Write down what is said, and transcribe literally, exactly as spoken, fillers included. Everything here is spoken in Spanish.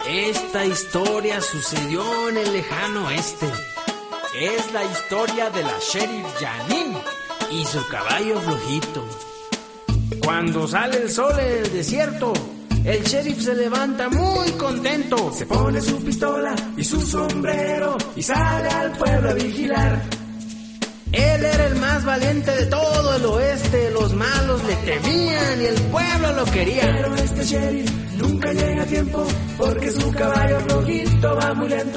Esta historia sucedió en el lejano oeste. Es la historia de la Sheriff Janine y su caballo flojito. Cuando sale el sol en el desierto, el sheriff se levanta muy contento. Se pone su pistola y su sombrero y sale al pueblo a vigilar. Él era el más valiente de todo el oeste. Los malos le temían y el pueblo lo quería. Pero este sheriff nunca llega a tiempo porque su caballo flojito va muy lento.